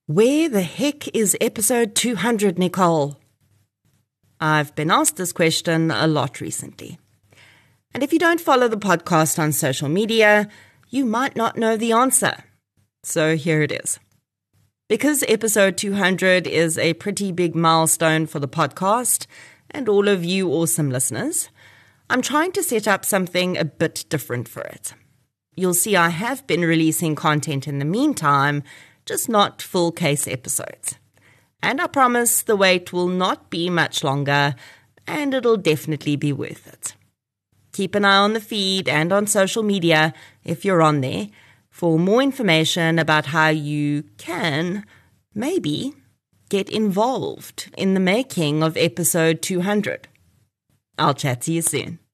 Where the heck is episode 200, Nicole? I've been asked this question a lot recently. And if you don't follow the podcast on social media, you might not know the answer. So here it is. Because episode 200 is a pretty big milestone for the podcast and all of you awesome listeners, I'm trying to set up something a bit different for it. You'll see I have been releasing content in the meantime, just not full case episodes. And I promise the wait will not be much longer, and it'll definitely be worth it. Keep an eye on the feed and on social media, if you're on there, for more information about how you can, maybe, get involved in the making of episode 200. I'll chat to you soon.